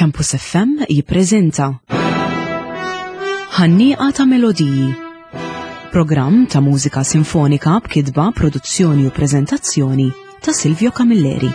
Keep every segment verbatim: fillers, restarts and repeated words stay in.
Campus F M jippreżenta Ħannieqa ta' Melodiji, programm ta' mużika sinfonika b'kitba, produzzjoni u preżentazzjoni ta' Silvio Camilleri.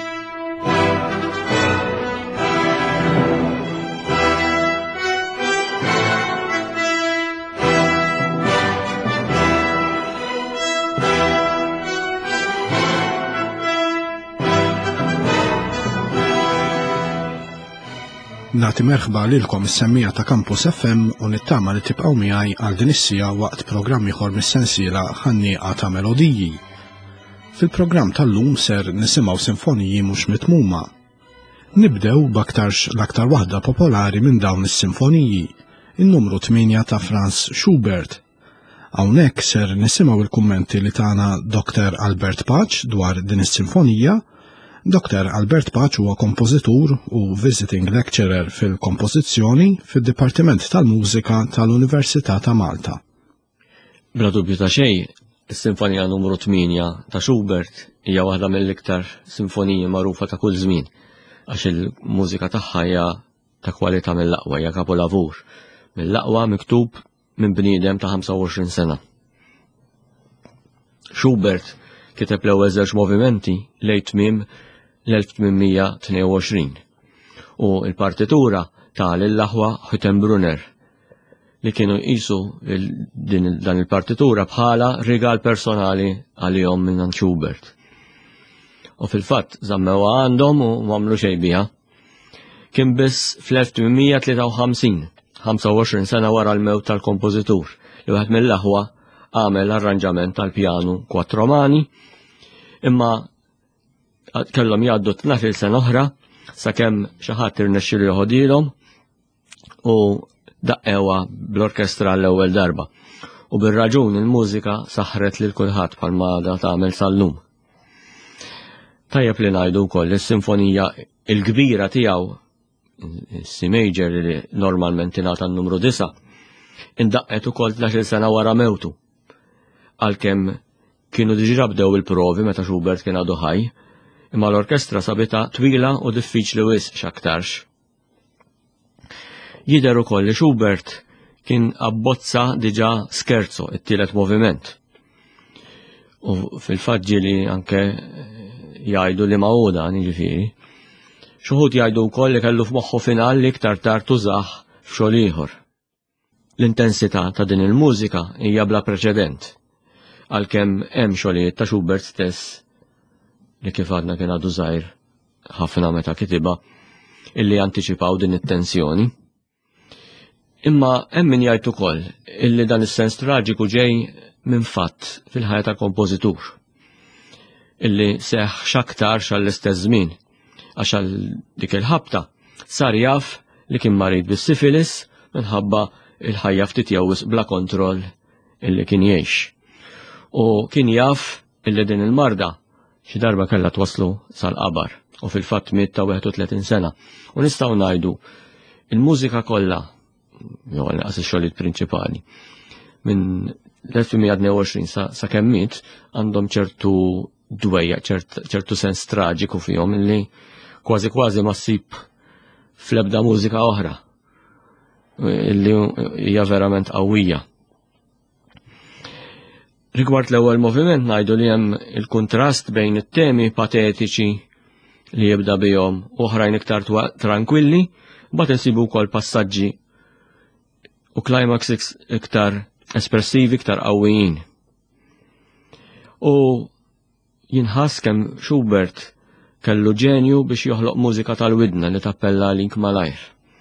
Nagħti merħba lilkom is-semmija ta' Campus F M u nittama li tibqgħu miegħi għal din is-sija waqt programm ieħor mis-sensiela Ħannieqa ta' Melodiji. Fil-programm tal-lum ser nisimgħu sinfoniji mhux mitmuma. Nibdew b'aktarx l-aktar waħda popolari minn dawn is-sinfoniji, in-numru tminja ta' Franz Schubert. Hawnhekk ser nisimgħu il-kummenti li tagħna Doktor Albert Paċ dwar din is-sinfonija. Doktor Albert Paċ huwa kompożitur u visiting lecturer fil-kompożizzjoni fid-Dipartiment tal-Mużika tal-Università ta' Malta. Bla dubju ta' xejn, is-sinfonija numru tminja ta' Schubert hija waħda mill-iktar sinfoniji magħrufa ta' kull żmien, għax il-mużika tagħha hija ta' kwalità mill-aqwa, hija kapolavur, mill-aqwa miktub minn bniedem ta' ħamsa u għoxrin sena. Schubert kiteb l-ewwel żewġ movimenti lejn tmiem l-elf tminmija tnejn u għoxrin u l-partitura ta' lill-aħwa Hüttenbrunner li kienu jqisu dan il-partitura bħala rigal personali għalihom minn Schubert. U fil-fatt żammewha għandhom u m'għamlu xejn biha. Kien biss fl-elf tminmija tlieta u ħamsin, ħamsa u għoxrin sena wara l-mewt tal-kompożitur, li wieħed mill-aħwa għamel arranġament tal-pjanu kwattromani, imma kellhom jgħaddu tnax-il sena oħra sakemm xi ħadd irnexxielu joħodilhom u daqqewha bl-orkestra l-ewwel darba. U bir-raġun il-mużika saħħret lil kulħadd bħalma għadha tagħmel sal-lum. Tajjeb li ngħidu wkoll is-sinfonija l-kbira tiegħu, is-C major li normalment ingħata n-numru disa', indaqqet ukoll tnax-il sena wara mewtu. Għalkemm kienu diġà bdew il-provi meta Schubert kien għadu ħaj, imma l-orkestra sabita twila u diffiċli wisq x'aktarx. Jidher ukoll li Schubert kien abbozza diġà scherzo, it-tielet moviment. U fil-fatt ġieli anke jgħidu li mawda jiġifieri. Xi wħud jgħidu wkoll li kellu f'moħħu finali li iktar tard tużah f'xogħol ieħor. L-intensità ta' din il-mużika hija bla preċedent, għalkemm hemm xogħlijiet ta' Schubert stess li kif għadna kien għadu żgħir ħafna meta kitiba illi antiċipaw din it-tensjoni. Imma hemm min jgħid ukoll illi dan is-sens traġiku ġej minn fatt fil-ħajja tal-kompożitur illi seħħ x'aktar x'għall-istess żmien għax għal dik il-ħabta sar jaf li kien marid bis-sifilis minħabba il-ħajja ftit jewwis bla kontroll illi kien jgħix. U kien jaf illi din il-marda xi darba kellha twaslu sal-qabar u fil-fatt miet ta' wieħed u tletin sena. U nistgħu ngħidu il-mużika kollha jew inqas ix-xogħlijiet prinċipali minn l-elf tminmija tnejn u għoxrin sa sakemm miet għandhom ċertu dwejja, ċertu sens traġiku fihom illi kważi kważi ma ssib fl-ebda mużika oħra illi hija verament qawwija. Rigward l-ewwel moviment ngħidu li hemm il-kuntrast bejn it-temi patetiċi li jibda bihom u oħrajn iktar tranquilli, mbagħad insibu wkoll passaġġi u climax iktar espressivi, iktar qawwijin. U jinħass kemm Schubert kellu ġenju biex joħloq mużika tal-widna li tappella link malajr.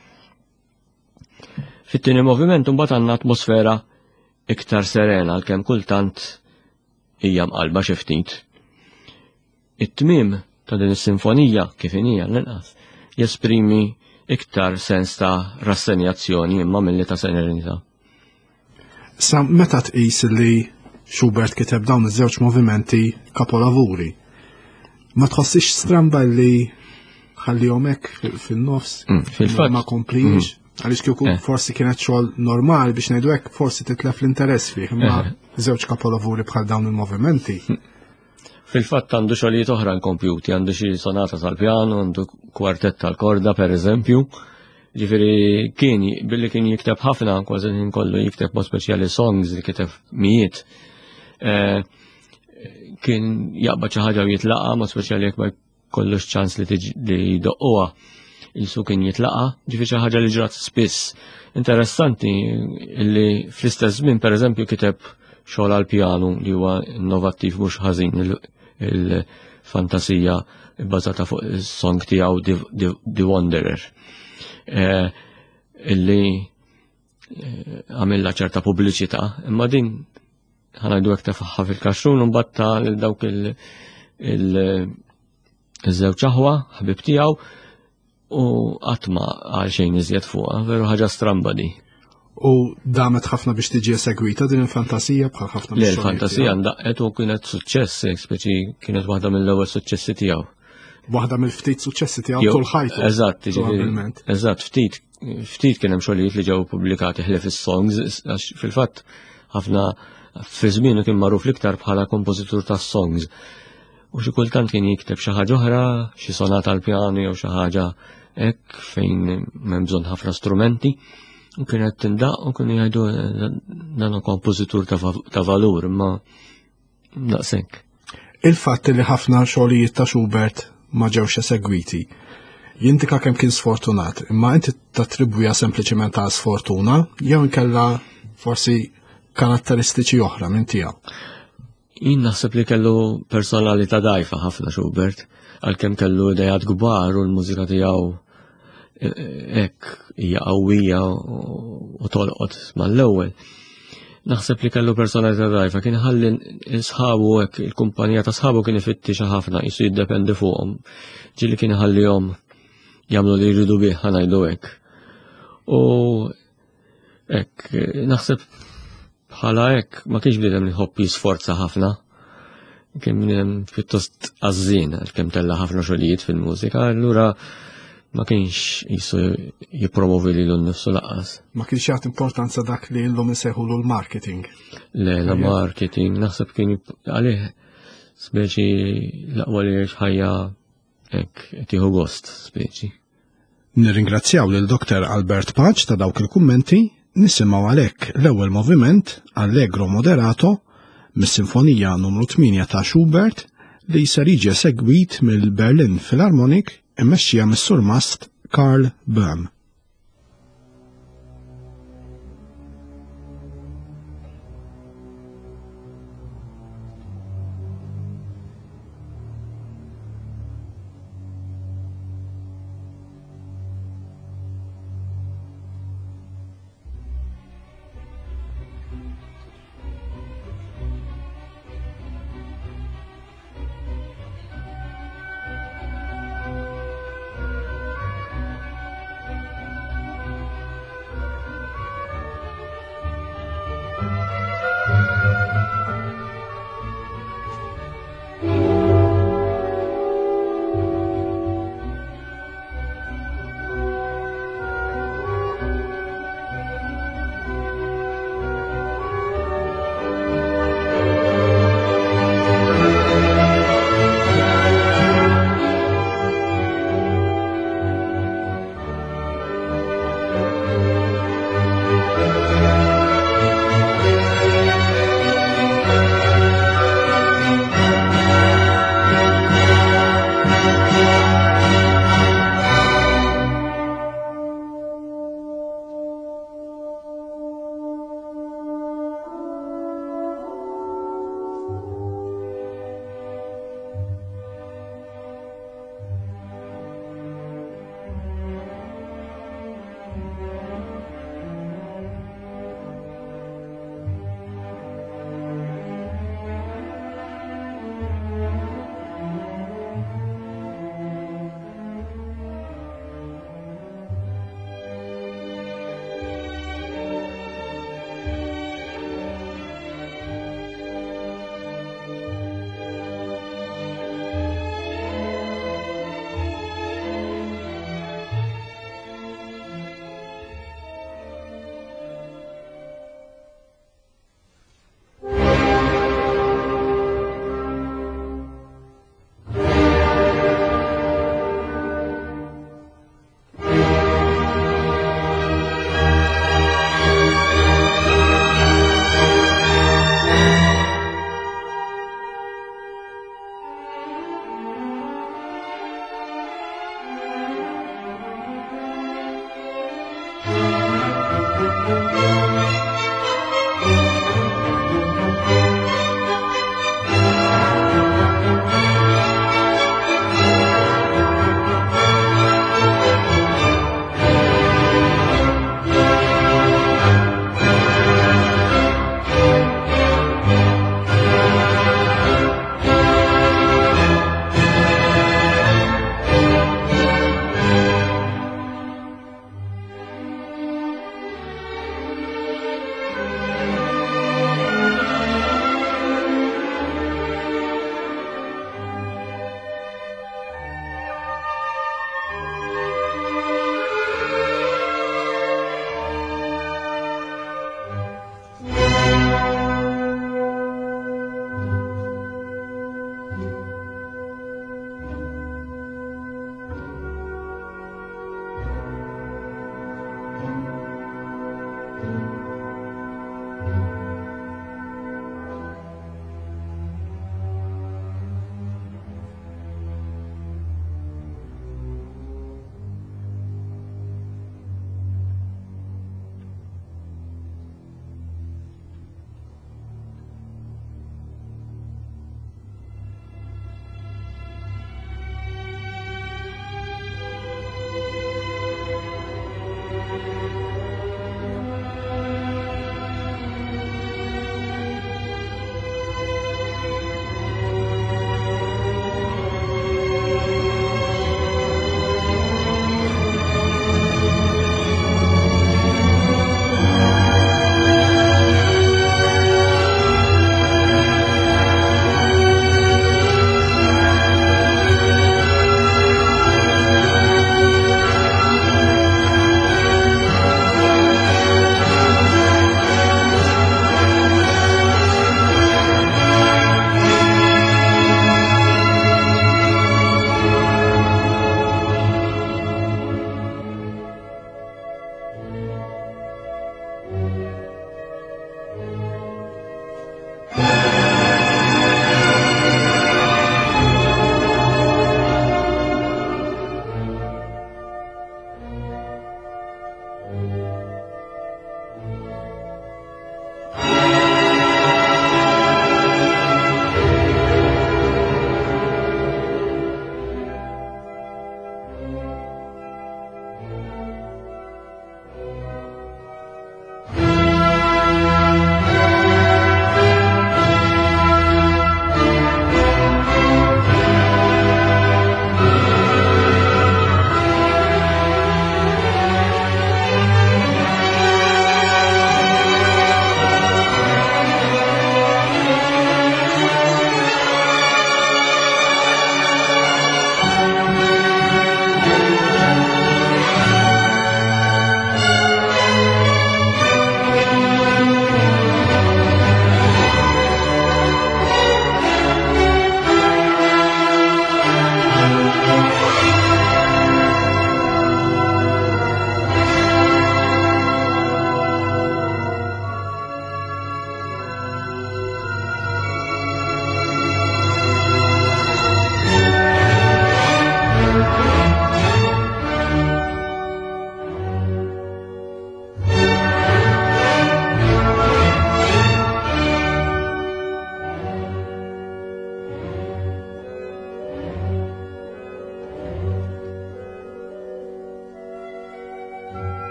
Fit-tieni moviment imbagħad għandna atmosfera iktar serena għalkemm kultant hija mqalba xi ftit. It-tmiem ta' din is-sinfonija kif hija l-inqas jesprimi iktar sens ta' rassenjazzjoni imma milli ta' serenità. Sa meta tqis li Schubert kiteb dawn iż-żewġ movimenti kapolavuri, ma tħossix stramba li ħallihom hekk fin-nofs fil-fatt ma komplix? Għaliex kieku forsi kienet xogħol normali biex ngħidu hekk forsi titlef l-interess fih, imma żewġ kapolavuri bħal dawn il-movimenti. Fil-fatt għandu xogħlijiet oħra nkompjuti, għandu xi sonata tal-pjano, għandu kwartett tal-korda pereżempju, Ġifieri kien billi kien jikteb ħafna kważi kien kollu jikteb mod speċjali songs li kiteb mijiet. Kien jaqbad xi ħaġa u jitlaqa mod speċjali jekk ma jkollux ċans li tiġi li jdoqquha. Il-su kien jitlaqa, ġifieri xi ħaġa li ġrat spiss. Interessanti li fl-istess żmien pereżempju kiteb xogħol għal pjanu li huwa innovattiv mhux ħażin il-fantasija bbażata fuq is-song tiegħu The Wanderer. Illi għamilla ċerta pubbliċità, imma din ħanajdu hekk tefaħħa fil-kaxrun u mbatta lil dawk il-żewġ aħwa ħbib tiegħu u qatt ma għal xejn iżjed fuqha, veru ħaġa stramba di. U damet ħafna biex tiġi segwita din il-fantasija bħal ħafna Le, il-fantasija ndaqet u kienet suċċess, speċi kienet waħda mill-ewwel suċċessi tiegħu. Waħda mill-ftit suċċessi tiegħu tul ħajtu. Eżatt, eżatt, ftit ftit kien hemm xogħlijiet li ġew pubblikati ħlief is-songs, għax fil-fatt ħafna fi żmienu kien magħruf l-iktar bħala kompożitur tas-songs. U xi kultant kien jikteb xi ħaġa oħra, xi sonata għall pjano jew xi ħaġa hekk fejn m'hemm bżonn ħafna strumenti. U kienet tindaq u kienu jgħidu dan kompożitur ta' valur, imma naqsek. Il-fatt li ħafna xogħlijiet ta' Schubert ma ġewx esegwiti jindika kemm kien sfortunat, imma inti tattribwija sempliċement ta' sfortuna jew inkella forsi karatteristiċi oħra minn tiegħu. Jien naħseb li kellu personalità dgħajfa ħafna Schubert, għalkemm kellu idejat kbar u l-mużika tiegħu hekk hija qawwija u tolqot mal-ewwel. Naħseb li kellu personalità dgħajfa, kien ħalli sħabu hekk il-kumpanija ta' sħabu kien ifittixa ħafna, qisu jiddependi fuqhom. Ġieli kien iħallihom jagħmlu li jridu bih ħanajdu hekk. U hekk naħseb bħala hekk ma kienx bniedem li jħobb jisforza ħafna. Kien bniedem pjuttost għażżien għalkemm tella ħafna xogħlijiet fil-mużika, allura ma kienx jisu jipromovi li l-nifsu laqqas. Ma kienx jagħti importanza dak li l-lum isejħulu l-marketing. Le, la marketing, naħseb kien għalih speċi laqwa li ħajja hekk tieħu gost speċi. Nirringrazzjaw lil doktor Albert Paċ ta' dawk il-kummenti, nisimgħu għalhekk l-ewwel moviment Allegro moderato mis-Sinfonija numru tminja ta' Schubert li ser jiġi segwit mill-Berlin Philharmonic immexxija mis-Sur Mast Karl Böhm.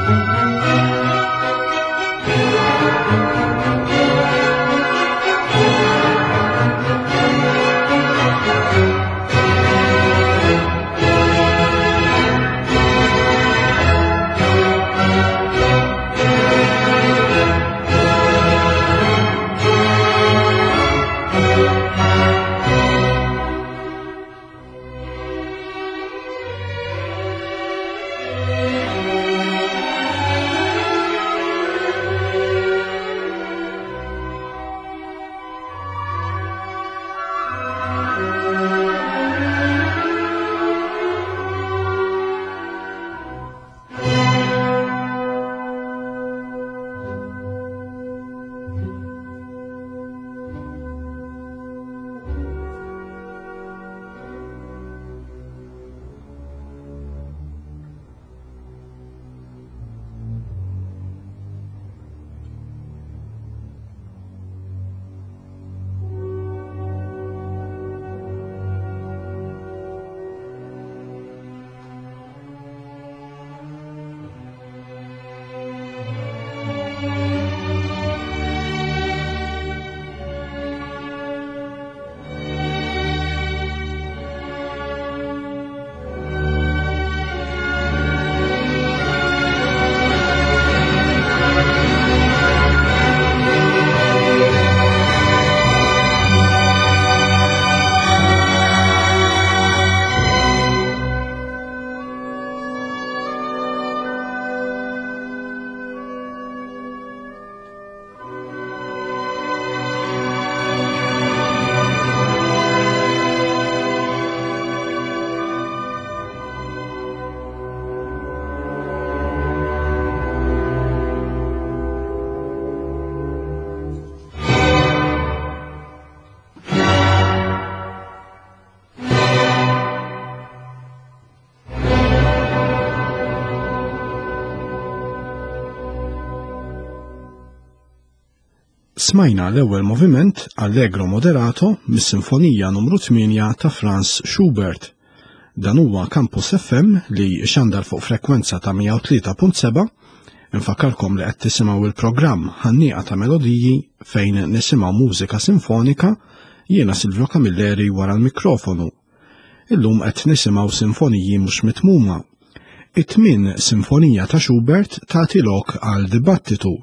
Smajna l-ewwel moviment Allegro moderato mis-Sinfonija numru tminja ta' Franz Schubert. Dan huwa Campus F M li xandar fuq frekwenza ta' mija u tlieta punt seba'. Infakkarkom li qed tisimgħu il-programm Ħannieqa ta' Melodiji fejn nisimgħu mużika sinfonika, jiena Silvio Camilleri wara l-mikrofonu. Illum qed nisimgħu sinfoniji mhux mitmuma. It-tmien sinfonija ta' Schubert tagħti lok għal dibattitu.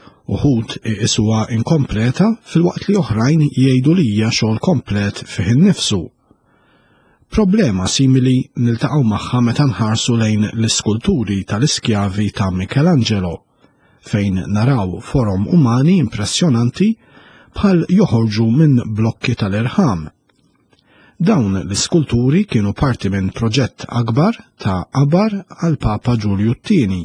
Uħud isuha inkompleta fil-waqt li oħrajn jgħidu li hija xogħol komplet fih innifsu. Problema simili niltaqgħu magħha meta nħarsu lejn l-iskulturi tal-iskjavi ta' Michelangelo, fejn naraw forom umani impressjonanti bħal joħorġu minn blokki tal-irħam. Dawn l-iskulturi kienu parti minn proġett akbar ta' qabar għal Papa Ġulju t-tieni.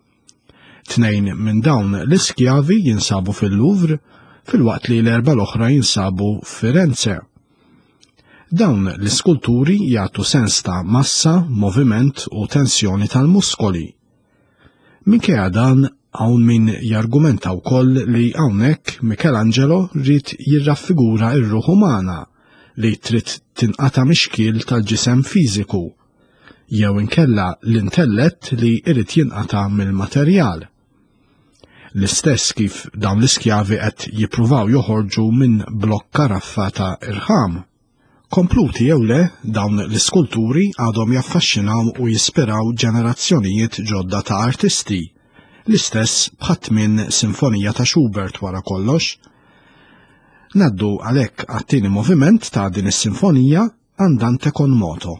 Tnejn minn dawn l-iskjavi jinsabu fil-Louvre, fil-waqt li l-erba l-oħra jinsabu f'Firenze. Dawn l-iskulturi jagħtu sens ta' massa, moviment u tensjoni tal-muskoli. Minkejja dan hawn min jargumenta wkoll li hawnhekk Michelangelo rrid jirraffigura r-ruħ umana li trid tinqata' mixkiel tal-ġisem fiżiku, jew inkella l-intellett li jrid jinqata' mill-materjal. L-istess kif dawn l-iskjavi qed jippruvaw joħorġu minn blokk karaffa ta' irħam. Kompluti jew le, dawn l-iskulturi għadhom jaffaxxinaw u jispiraw ġenerazzjonijiet ġodda ta' artisti, l-istess bħadd minn sinfonija ta' Schubert wara kollox. Naddu għalhekk għat-tieni moviment ta' din is-sinfonija Andante con moto.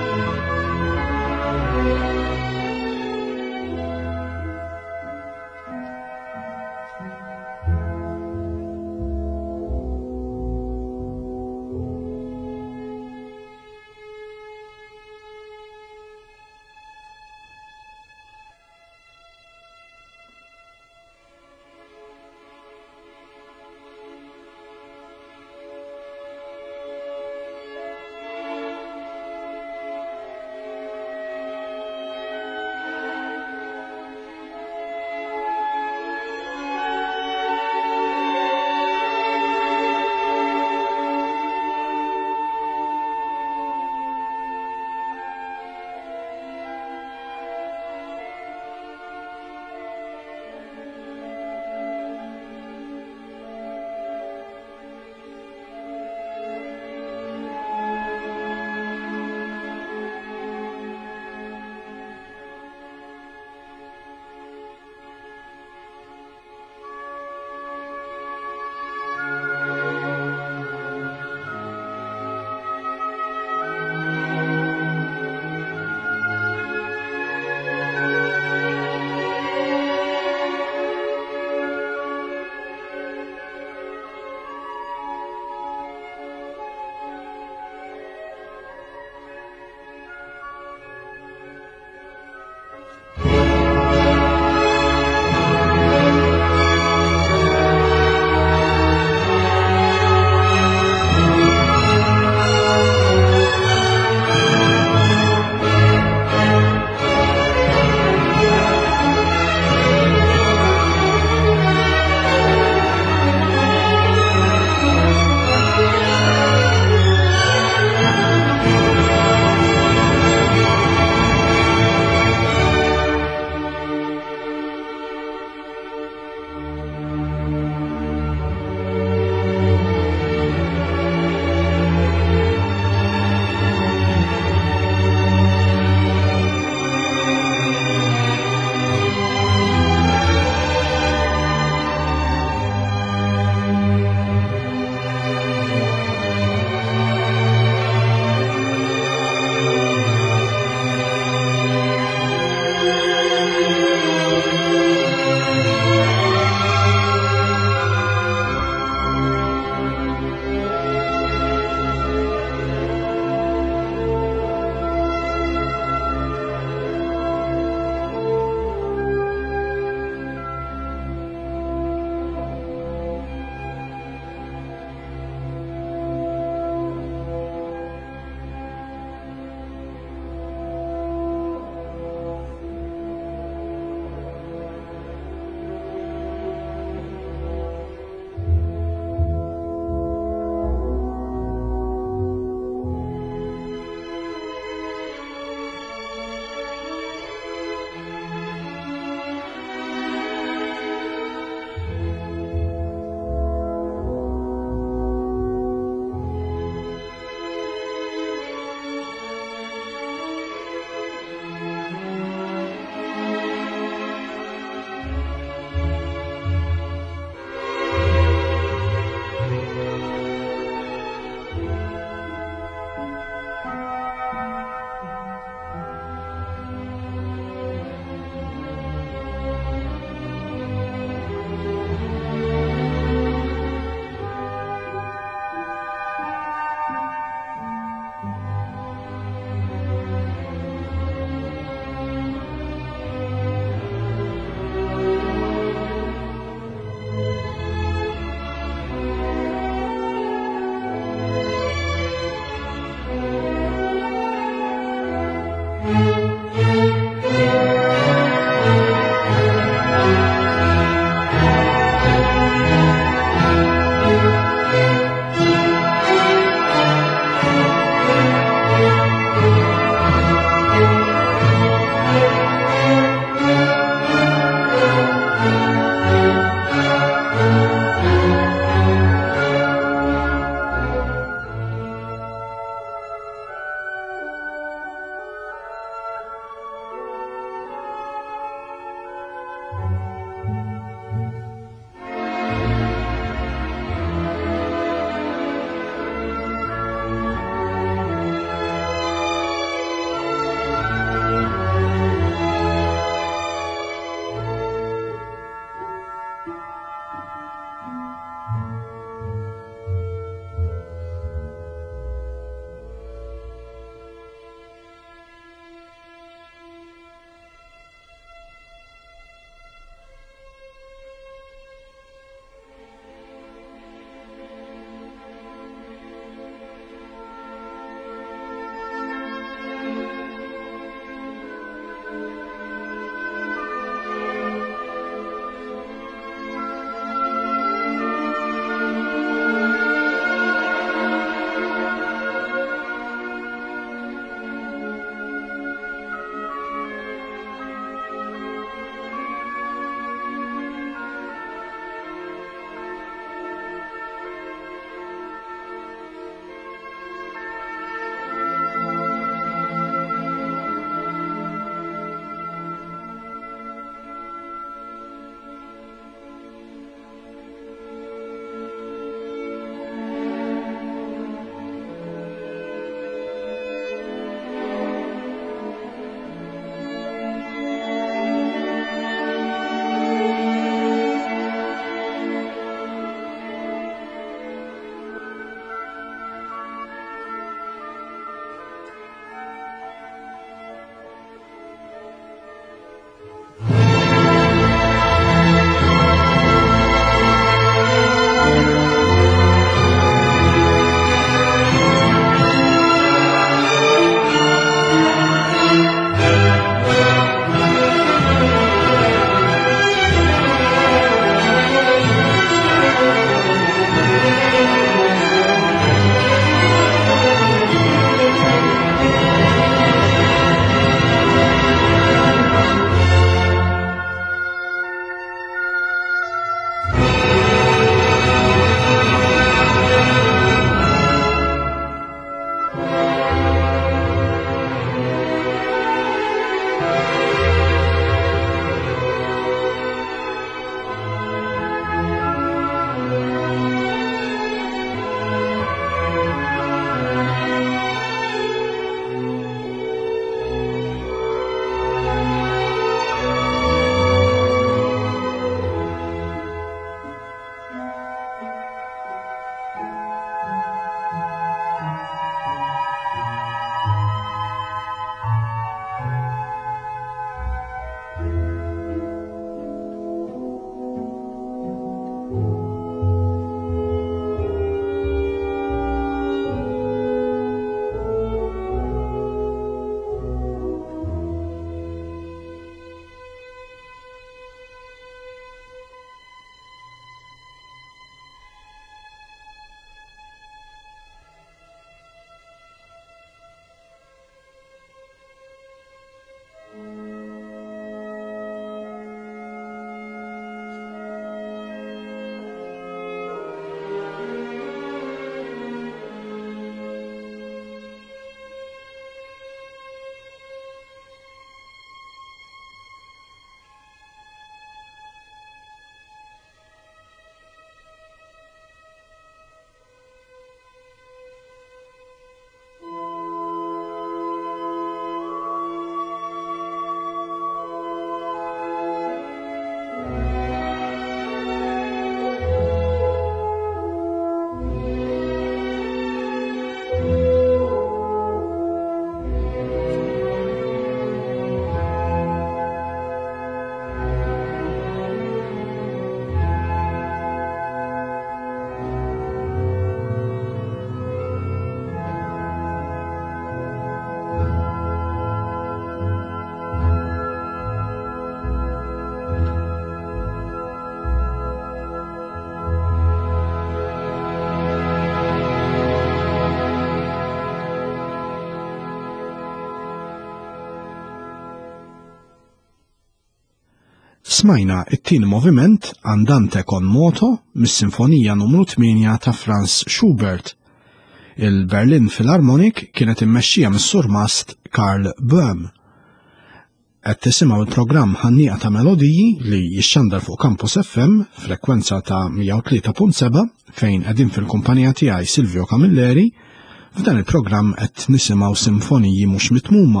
Smajna it-tieni moviment Andante con moto mis-Sinfonija numru tminja ta' Franz Schubert. Il-Berlin Philharmonic kienet immexxija mis-Sur Mast Karl Böhm. Qed tisimgħu il-programm Ħannieqa ta' Melodiji li jixxandar fuq Campus F M frekwenza ta' mija u tlieta punt seba' fejn qegħdin fil-kumpanija tiegħi Silvio Camilleri. F'dan il-programm qed nisimgħu sinfoniji mhux mitmuma.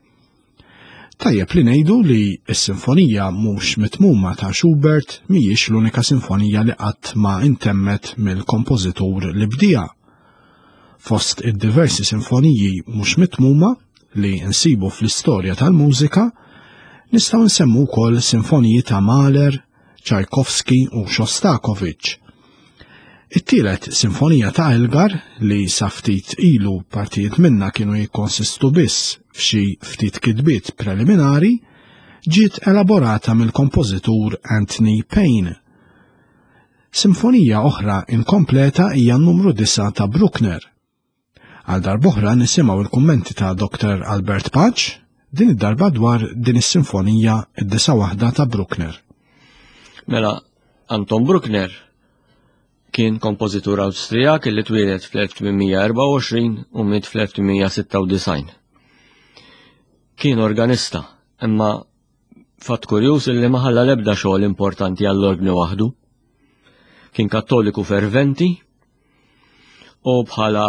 Tajjeb li ngħidu li s-sinfonija mhux mitmuma ta' Schubert mhijiex l-unika sinfonija li qatt ma intemmet mill-kompożitur li bdija. Fost id-diversi sinfoniji mhux mitmuma li nsibu fl-istorja tal-mużika, nistgħu nsemmu wkoll sinfoniji ta' Mahler, Tchaikovsky u Shostakovich. It-tielet sinfonija ta' Elgar li sa ftit ilu partijiet minna kienu jikkonsistu biss f'xi ftit kitbiet preliminari, ġiet elaborata mill-kompożitur Anthony Payne. Sinfonija oħra inkompleta hija n-numru disa ta' Bruckner. Għal darb'oħra nisimgħu il-kummenti ta' Doktor Albert Patch din id-darba dwar din is-sinfonija id-disa waħda ta' Bruckner. Mela, Anton Bruckner kien kompożitur Awstrijak li twieled fl-elf tminmija erba' u għoxrin u miet fl-elf tminmija sitta u disgħin. Kien organista, imma fatt kurjuż illi ma ħalla l-ebda xogħol importanti għall-orgnu waħdu. Kien kattoliku ferventi u bħala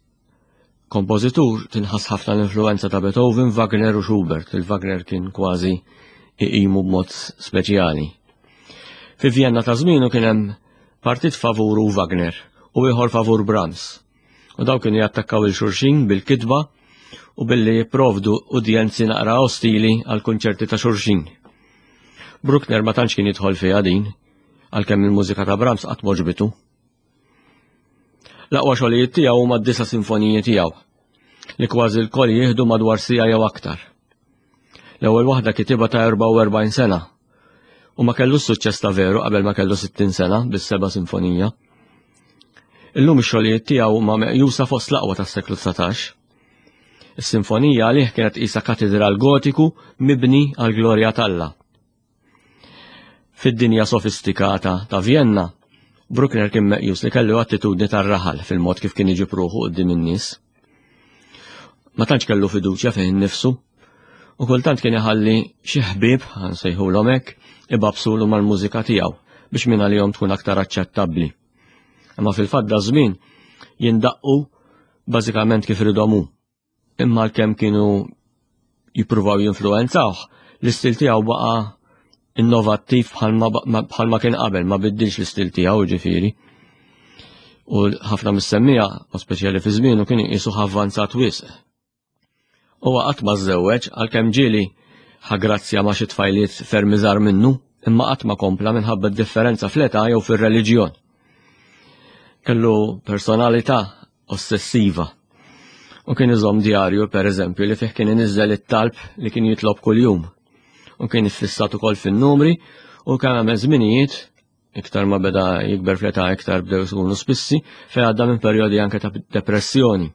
kompożitur tinħass ħafna l-influenza ta' Beethoven, Wagner u Schubert. Il-Wagner kien kważi iqimu b'mod speċjali. Fi Vienna ta' żmienu kien hemm partit favuru Wagner u ieħor favur Brahms. U daw kienu jattakkaw il-xulxin bil-kitba u billi jipprovdu udjenzi naqra ostili għal kunċerti ta' xulxin. Bruckner ma tantx kien jidħol fiha din, għalkemm il-mużika ta' Brahms qatt moġbitu. L-aqwa xogħlijiet tiegħu huma d-disa sinfoniji tiegħu, li kważi l-koll jieħdu madwar sija jew aktar. L-ewwel waħda kitibha ta' erba' u erbgħin sena, u ma kellu suċċess ta' veru qabel ma kellu sittin sena bis-seba' sinfonija. Illum ix-xogħlijiet tiegħu huma meqjusa fost l-aqwa tas-seklu tsatax. Is-sinfonija għalih kienet qisha katedral gotiku mibni għal glorja t'Alla. Fid-dinja sofistikata ta' Vienna, Bruckner kien meqjus li kellu attitudni tar-raħal fil-mod kif kien iġib ruħu quddiem in-nies. Ma tantx kellu fiduċja fih innifsu, u kultant kien iħalli xi ħbieb ħansejħulhom hekk ibabsulu mal-mużika tiegħu biex minn għalihom tkun aktar aċċettabbli. Imma fil-fatt da żmien jindaqqu bażikament kif ridhom hu. Imma kemm kienu jippruvaw jinfluwenzawh, l-istil tiegħu baqa' innovattiv bħalma kien qabel, ma biddilx l-istil tiegħu ġifieri. U ħafna mis-semmija, speċjali fi żmienu, kien iqisu avvanzat wisq. Huwa qatt ma żewweġ għalkemm ġieli ħagrazzja ma' xi tfajliet ferm iżgħar minnu, imma qatt ma kompla minħabba differenza fl-età jew fir-reliġjon. Kellu personalità ossessiva. U kien iżomm djarju pereżempju li fih kien iniżżel it-talb li kien jitlob kuljum. U kien iffissat ukoll fin-numri u kien hemm żminijiet iktar ma beda jikber fl-età iktar bdew ikunu spissi fejn għadda minn perjodi anke ta' depressjoni.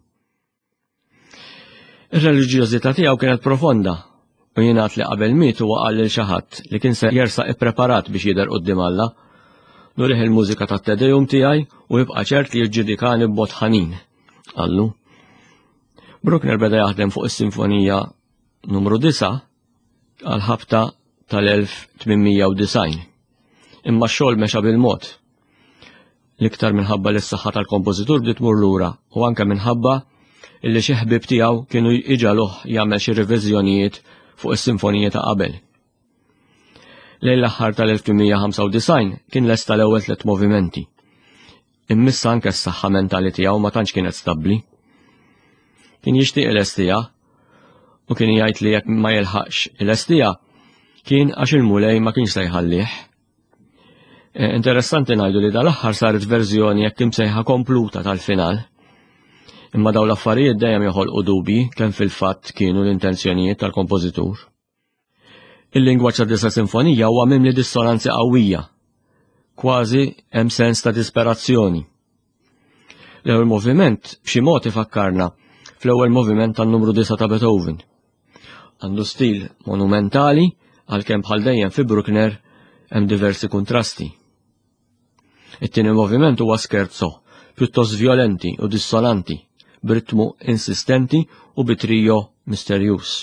Ir-reliġjożità tiegħu kienet profonda u jingħad li qabel miet huwa qal lil xi ħadd li kien se jersaq ippreparat biex jidher quddiem Alla. Nurih il-mużika tat-tedejum tiegħi u jibqa' ċert li jiġġudikani b'mod ħanin. Allu. Bruckner beda jaħdem fuq is-sinfonija numru disa' għal-ħabta tal-elf tminmija u disgħin. Imma x-xogħol mexa bil-mod. L-iktar minħabba li s-saħħa tal-kompożitur bdiet tmur lura u anke minħabba illi xi ħbieb tiegħu kienu iġaluh jagħmel xi reviżjonijiet fuq is-sinfonija ta' qabel. Lejn l-aħħar tal-elf tminmija u ħamsa u disgħin kien lesta l-ewwel tliet movimenti. Immissa anke s-saħħa mentali tiegħu ma tantx kienet stabbli. Kien jixtieq il-estija u kien jgħid li jekk ma jilħaqx il-estija kien għax il-mulej ma kienx se jħallih. Interessanti ngħidu li dal-aħħar saret verżjoni jekk imsejħa kompluta tal-final. Imma daw l-affarijiet dejjem joħolqu dubji kemm fil-fatt kienu l-intenzjonijiet tal-kompożitur. Il-lingwaġġ tad-disa sinfonija huwa mimli dissonanzi qawwija, kważi hemm sens ta' disperazzjoni. L-ewwel moviment b'xi mod ifakkarna fl-ewwel moviment tan-numru disa ta' Beethoven. Għandu stil monumentali għalkemm bħal dejjem fi Bruckner hemm diversi kontrasti. It-tieni moviment huwa scherzo, pjuttost violenti u dissonanti, b'ritmu insistenti u bitrio misterjuż.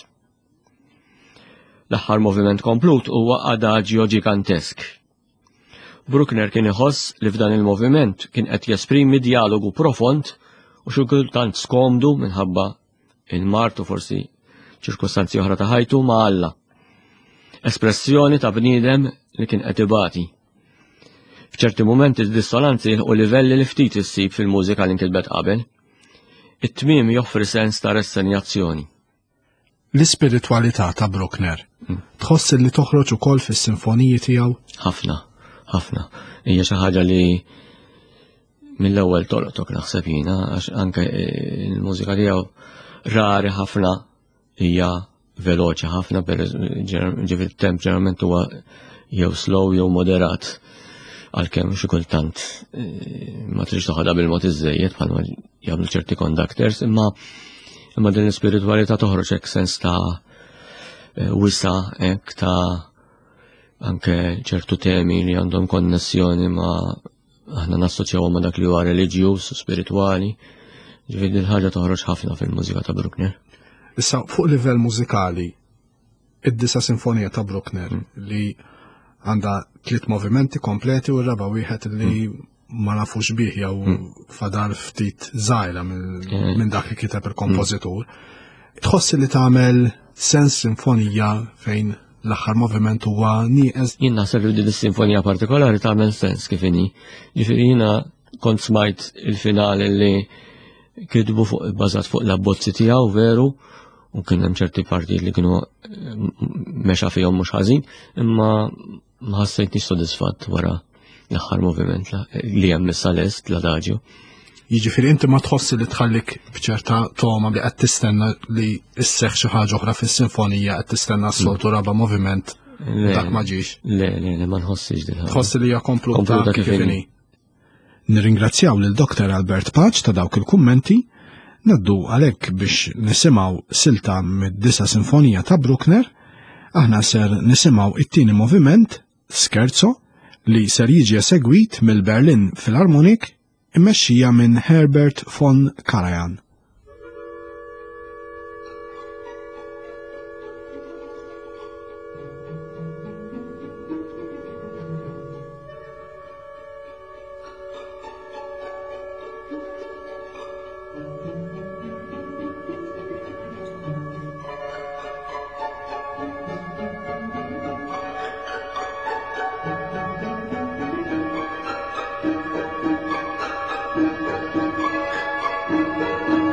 L-aħħar moviment komplut huwa adagio ġigantesk. Bruckner kien iħoss li f'dan il-moviment kien qed jesprimi dialogu profond u xi kultant skomdu minħabba il-mart u forsi ċirkostanzi oħra ta' ħajtu ma' Alla. Espressjoni ta' bniedem li kien qed ibati. F'ċerti momenti d-dissonanzi u livelli li ftit issib fil-mużika li nkitbet qabel. It-tmiem joffri sens ta' ressenjazzjoni. L-ispiritwalità ta' Bruckner tħoss li toħroġ ukoll fis-sinfoniji tiegħu? Ħafna, ħafna. Hija xi ħaġa li mill-ewwel tolqtok naħseb jiena għax anke l-mużika tiegħu rari ħafna hija veloċi ħafna, ġifieri temp ġeneralment huwa jew slow jew moderat għalkemm xi kultant ma tridx toħodha bil-mod iżejjed bħalma jagħmlu ċerti conductors, imma imma din l-ispiritwalità toħroġ hekk sens ta' wisa hekk ta' anke ċertu temi li għandhom konnessjoni ma' aħna nassoċjawhom ma' dak li huwa reliġjuż u spiritwali. Ġifieri l-ħaġa toħroġ ħafna fil-mużika ta' Bruckner. Issa fuq livell mużikali, id-disa sinfonija ta' Bruckner li għandha tliet movimenti kompleti u raba wieħed li ma nafux bih jew fadal ftit żgħira minn dak li kiteb il-kompożitur. Tħossi li tagħmel sens sinfonija fejn l-aħħar moviment huwa nieqes. Jien naħseb li din is-sinfonija partikolari tagħmel sens kif inhi. Ġifieri jiena kont smajt il-finali li kitbu fuq bbażat fuq l-abbozzi tiegħu veru u kien hemm ċerti partijiet li kienu mexa fihom mhux ħażin, imma ma ħassejtniex sodisfatt wara l-aħħar moviment li hemm issa lest l-adagio. Jiġifieri inti ma tħossi li tħallik b'ċerta toma li qed tistenna li isseħħ xi ħaġa oħra fis-sinfonija qed tistenna s-soltu raba moviment dak ma ġiex. Le, le, le ma nħossix din ħaġa. Tħossi li hija kompluta kif inhi. Nirringrazzjaw lil doktor Albert Paċ ta' dawk il-kummenti, naddu għalhekk biex nisimgħu silta mid-disa sinfonija ta' Bruckner, aħna ser nisimgħu it-tieni moviment, Scherzo, li ser jiġi segwit mill-Berlin Philharmonic immexxija minn Herbert von Karajan. Thank you.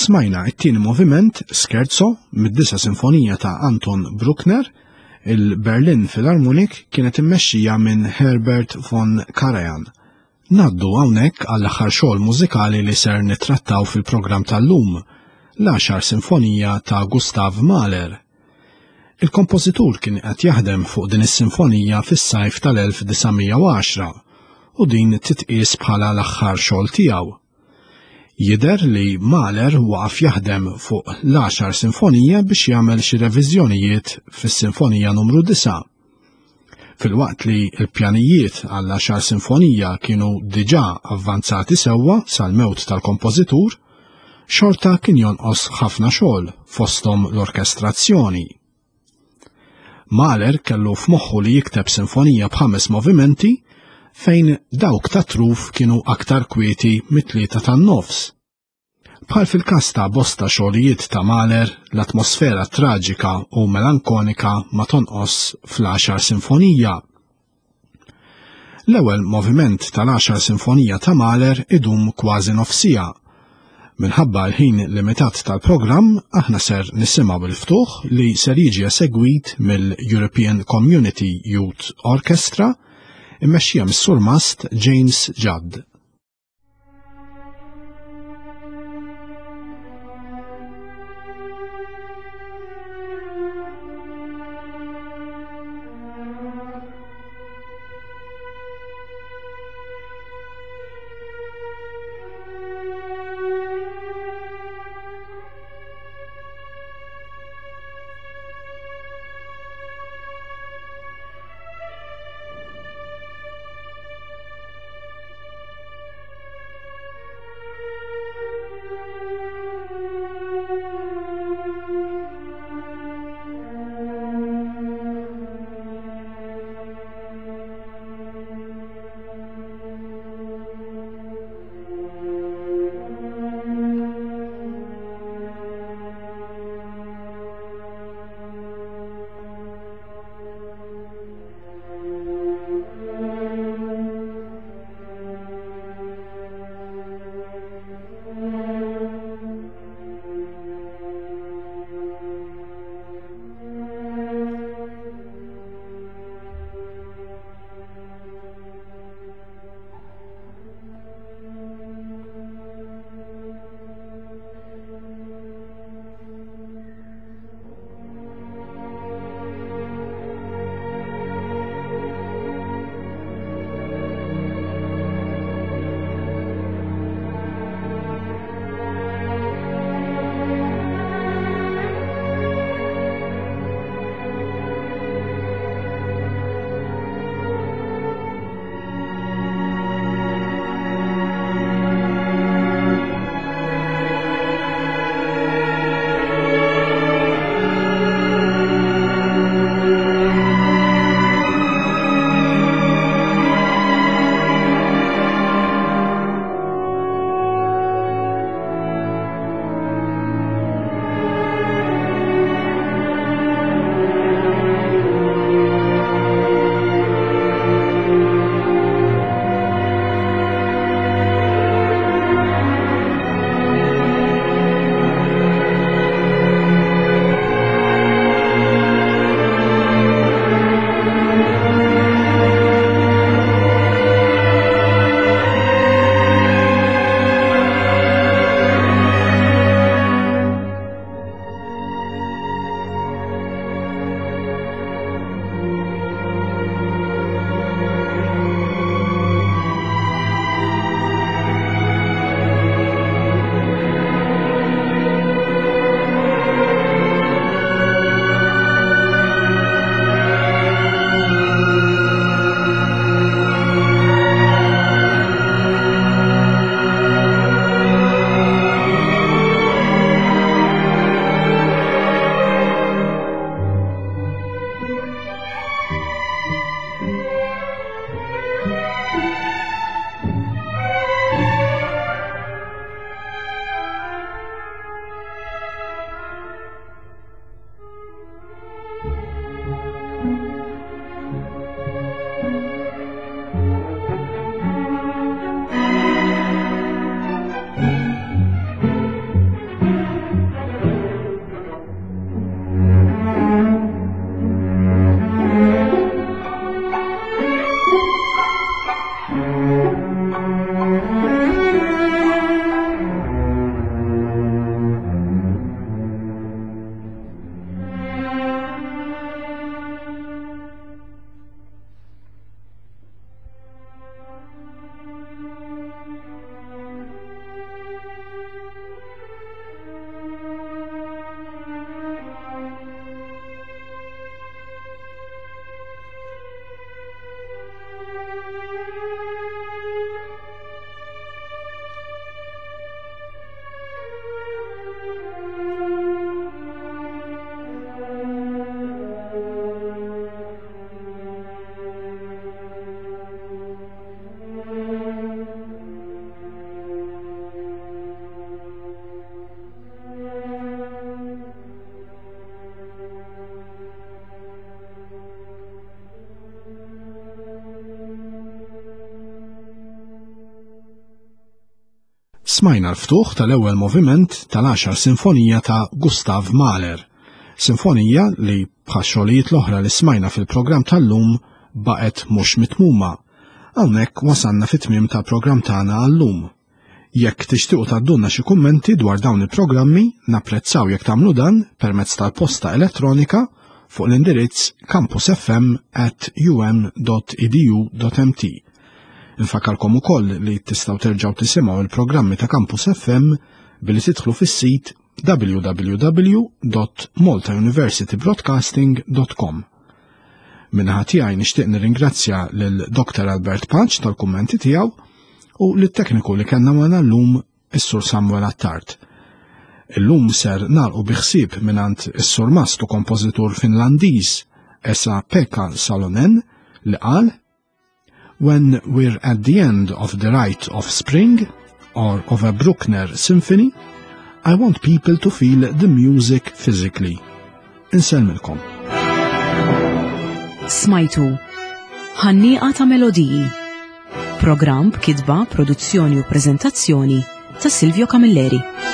Smajna it-tieni moviment Scherzo mid-disa sinfonija ta' Anton Bruckner, il-Berlin Philharmonic kienet immexxija minn Herbert von Karajan. Naddu hawnhekk għall-aħħar xogħol mużikali li ser nittrattaw fil-programm tal-lum, l-għaxar sinfonija ta' Gustav Mahler. Il-kompożitur kien qed jaħdem fuq din is-sinfonija fis-sajf tal-elf tisa' u għaxra u din titqies bħala l-aħħar xogħol tiegħu. Jidher li Mahler waqaf jaħdem fuq l-għaxar sinfonija biex jagħmel xi reviżjonijiet fis-sinfonija numru disa'. Filwaqt li l-pjanijiet għall-għaxar sinfonija kienu diġà avvanzati sewwa sal-mewt tal-kompożitur, xorta kien jonqos ħafna xogħol fosthom l-orkestrazzjoni. Mahler kellu f'moħħu li jikteb sinfonija b'ħames movimenti fejn dawk ta' truf kienu aktar kwieti mit-tlieta tan-nofs. Bħal fil-każ ta' bosta xogħlijiet ta' Mahler, l-atmosfera traġika u melankonika ma tonqos fl-għaxar sinfonija. L-ewwel moviment tal-għaxar sinfonija ta' Mahler idum kważi nofsija. Minħabba l-ħin limitat tal-programm, aħna ser nisimgħu il-ftuħ li ser jiġi esegwit mill-European Community Youth Orchestra immexxija mis-Sur Mast James Judd. Smajna l-ftuħ tal-ewwel moviment tal-għaxar sinfonija ta' Gustav Mahler, sinfonija li bħal xogħlijiet l-oħra li smajna fil-programm tal-lum baqgħet mhux mitmuma. Hawnhekk wasanna fit-tmiem tal-programm tagħna għall-lum. Jekk tixtiequ tgħaddulna xi kummenti dwar dawn il-programmi, napprezzaw jekk tagħmlu dan permezz tal-posta elettronika fuq l-indirizz campusfm at u m dot e d u dot m t. Infakarkom ukoll li tistgħu terġgħu tisimgħu il-programmi ta' Campus F M billi tidħlu fis-sit w w w dot malta university broadcasting dot com. Minnaħa tiegħi nixtieq nirringrazzja lil doktor Albert Paċ tal-kummenti tiegħu u lit-tekniku li kellna magħna llum is-Sur Samuel Attard. Illum ser nagħlqu bi ħsieb mingħand is-Sur Mastu kompożitur Finlandiż Esa-Pekka Salonen li qal: When we're at the end of the rite of spring, or of a Bruckner symphony, I want people to feel the music physically. Inselmilkom. Smajtu ħannieqa ta' melodiji. Programm b'kitba, produzzjoni u preżentazzjoni ta' Silvio Camilleri.